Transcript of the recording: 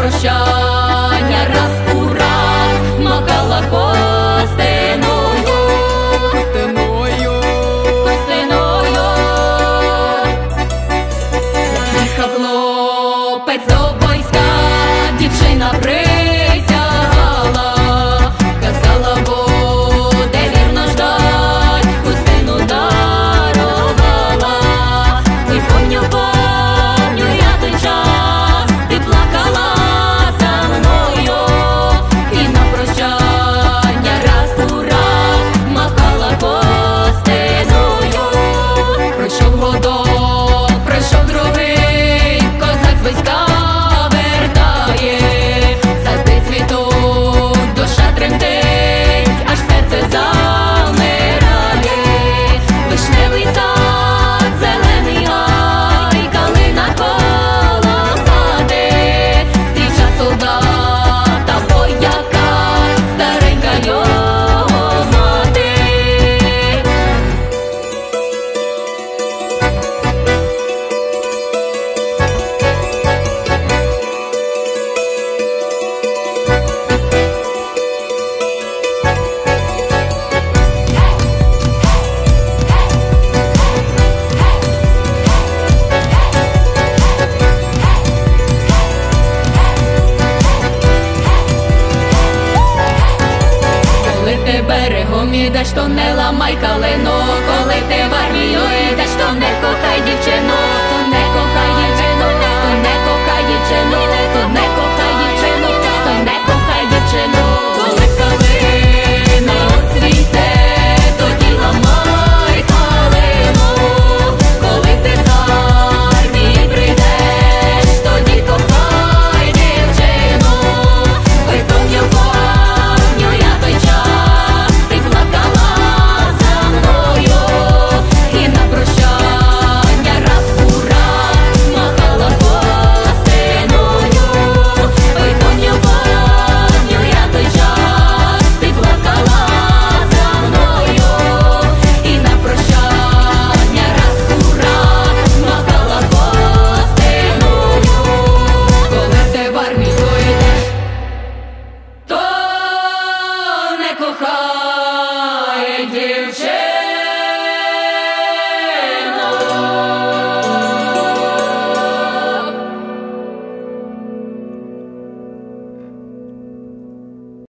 прощання раз у раз махала костиною, костиною, костиною. Їхав хлопець до війська, дівчина присягала, казала, буде вірно ждать, хустину дарувала. Ой, помню, помню я той час, ти плакала за мною, і на прощання раз у раз махала костиною. Пройшов годок, пройшов другий, козак з війська вертає, завжди цвітуть, душа тремтить, аж серце замирає. Вишневий сад, зелений гай, калина коло хати, стріча солдата, вояка, старенька його мати. Коли ти берегом ідеш, то не ламай калину, коли ти в армію ідеш, то не кохай дівчину, то не кохай дівчину, то не кохай дівчину, то не кохай дівчину, то не кохай дівчину. Коли калина оцвіте, тоді ламай калину, коли ти з армії прийдеш, тоді кохай дівчину. Ой, помню, помню я той час, ти плакала за мною, і на прощання раз у раз махала костиною. Ой, помню, помню я той час, ти плакала за мною, і на прощання раз у раз махала костиною. Коли ти в армію йдеш, то не кохай дівчину.